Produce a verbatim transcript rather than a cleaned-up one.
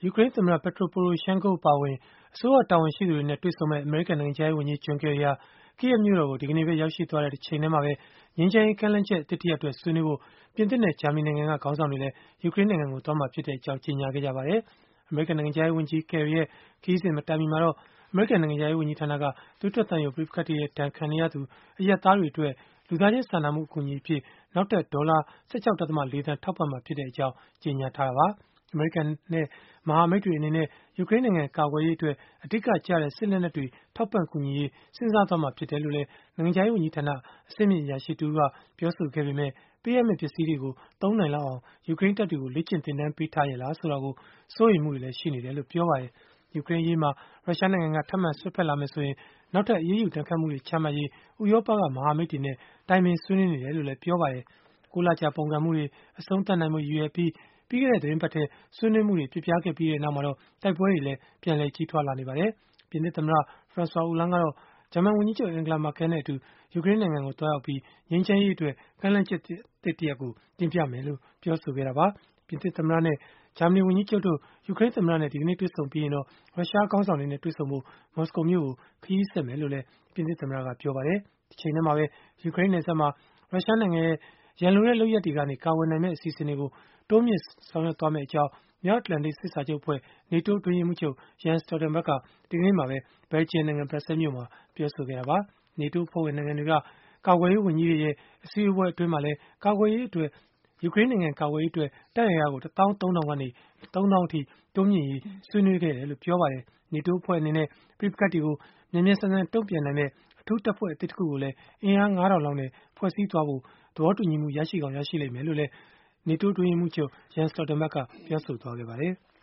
ယူကရိန်းသမ္မတ Petro Poroshenko အပါအဝင် အစိုးရတာဝန်ရှိသူတွေနဲ့ တွေ့ဆုံမယ့် အမေရိကန် နိုင်ငံခြားရေးဝန်ကြီး John Kerry ဟာ Kyiv မြို့တော်ကို ဒီကနေ့ပဲ ရောက်ရှိသွားတဲ့ တချိန်တည်းမှာပဲ ငြိမ်းချမ်းရေး ကမ်းလှမ်းချက် အသစ်တရပ်အတွက် ဆွေးနွေးဖို့ ပြင်သစ်နဲ့ ဂျာမနီနိုင်ငံက ခေါင်းဆောင်တွေလည်း ယူကရိန်းနိုင်ငံကို သွားမှာဖြစ်ကြောင်း ကြေညာခဲ့ကြပါတယ်။ အမေရိကန် နိုင်ငံခြားရေးဝန်ကြီး Kerry ရဲ့ ခရီးစဉ် မတိုင်မီမှာတော့ အမေရိကန် နိုင်ငံခြားရေး ဝန်ကြီးဌာနက သွေးထွက်သံယို ပဋိပက္ခတွေရဲ့ ဒဏ်ခံနေရသူ အရပ်သားတွေအတွက် လူသားချင်းစာနာမှု အကူအညီအဖြစ် နောက်ထပ် ဒေါ်လာ ၁၆.၄ သန်း ထောက်ပံ့မှာဖြစ်ကြောင်း ကြေညာထားတာပါ။ အမေရိကန်နဲ့ မဟာမိတ်တွေ အနေနဲ့ ယူကရိန်းနိုင်ငံ ကာကွယ်ရေးအတွက် အဓိကကျတဲ့ စစ်လက်နက်တွေ ထောက်ပံ့ကူညီရေး စဉ်းစားသွားမှာ ဖြစ်တယ်လို့လည်း နိုင်ငံခြားရေး ဝန်ကြီးဌာန အဆင့်မြင့် အရာရှိတဦးက ပြောဆိုခဲ့ပေမဲ့ ပေးအပ်မယ့် ပစ္စည်းတွေကို သုံးနိုင်လောက်အောင် ယူကရိန်းတပ်တွေကို လေ့ကျင့်သင်တန်းပေးထားရဲ့လား ဆိုတာကို စိုးရိမ်မှုတွေလည်း ရှိနေတယ်လို့ ပြောပါတယ်။ ယူကရိန်းအရေးမှာ ရုရှားနိုင်ငံက ထပ်မံစွက်ဖက်လာမယ်ဆိုရင် နောက်ထပ် အရေးယူဒဏ်ခတ်မှုတွေ ချမှတ်ရေး ဥရောပက မဟာမိတ်တွေနဲ့ တိုင်ပင်ဆွေးနွေးနေတယ်လို့လည်း ပြောပါတယ်။ ၉ လကြာ ပုန်ကန်မှုတွေ အဆုံးသတ်နိုင်ဖို့ ရည်ရွယ်ပြီး ပြီးခဲ့တဲ့ သီတင်းပတ်ထဲ ဆွေးနွေးမှုတွေ ပျက်ပြားခဲ့ပြီးနောက်မှာတော့ တိုက်ပွဲတွေလည်း ပြန်လည်ကြီးထွားလာနေပါတယ်။ ပြင်သစ်သမ္မတ Francois Hollande ကတော့ ဂျာမန်ဝန်ကြီးချုပ် Angela Merkel နဲ့အတူ ယူကရိန်းနိုင်ငံကို သွားရောက်ပြီး ငြိမ်းချမ်းရေးအတွက် ကမ်းလှမ်းချက်သစ်တရပ်ကို တင်ပြမယ်လို့ ပြောဆိုခဲ့တာပါ။ ပြင်သစ်သမ္မတနဲ့ ဂျာမနီဝန်ကြီးချုပ်တို့ ယူကရိန်းသမ္မတနဲ့ ဒီကနေ့ တွေ့ဆုံပြီးရင်တော့ ရုရှားခေါင်းဆောင်တွေနဲ့ တွေ့ဆုံဖို့ မော်စကိုမြို့ကို ခရီးဆက်မယ်လို့လည်း ပြင်သစ်သမ္မတက ပြောပါတယ်။ တချိန်တည်းမှာပဲ ယူကရိန်းနယ်စပ်မှာ ရုရှားနိုင်ငံရဲ့ ရန်လိုတဲ့ လုပ်ရပ်တွေကနေ ကာကွယ်နိုင်မယ့် အစီအစဉ်တွေကို တိုးမြှင့်ဆောင်ရွက်သွားမယ့်အကြောင်း မြောက်အတ္တလန်တိတ် စစ်စာချုပ်အဖွဲ့ NATO အတွင်းရေးမှူးချုပ် Jens Stoltenberg က ဒီကနေ့မှာပဲ ဘယ်လ်ဂျီယံနိုင်ငံ ဘရပ်ဆဲလ်မြို့မှာ ပြောဆိုခဲ့တာပါ။ NATO အဖွဲ့ဝင် နိုင်ငံတွေက ကာကွယ်ရေးဝန်ကြီးတွေရဲ့ အစည်းအဝေးအတွင်းမှာလည်း ကာကွယ်ရေးအတွက် ယူကရိန်းနိုင်ငံ ကာကွယ်ရေးအတွက် တပ်အင်အားကို ၁ သောင်း ၃ ထောင်ကနေ ၃ သောင်းအထိ တိုးမြှင့်ရေး ဆွေးနွေးခဲ့တယ်လို့ ပြောပါတယ်။ NATO အဖွဲ့အနေနဲ့ ပဋိပက္ခတွေကို မြန်မြန်ဆန်ဆန် တုံ့ပြန်နိုင်မယ့် အထူးတပ်ဖွဲ့ အသစ်တခုကိုလည်း အင်အား ၅ ထောင်လောက်နဲ့ ဖွဲ့စည်းသွားဖို့ သဘောတူညီမှု ရရှိကောင်း ရရှိလိမ့်မယ်လို့လည်း NATO အတွင်းရေးမှူးချုပ် Jens Stoltenberg ကပြောဆိုခဲ့ပါတယ်။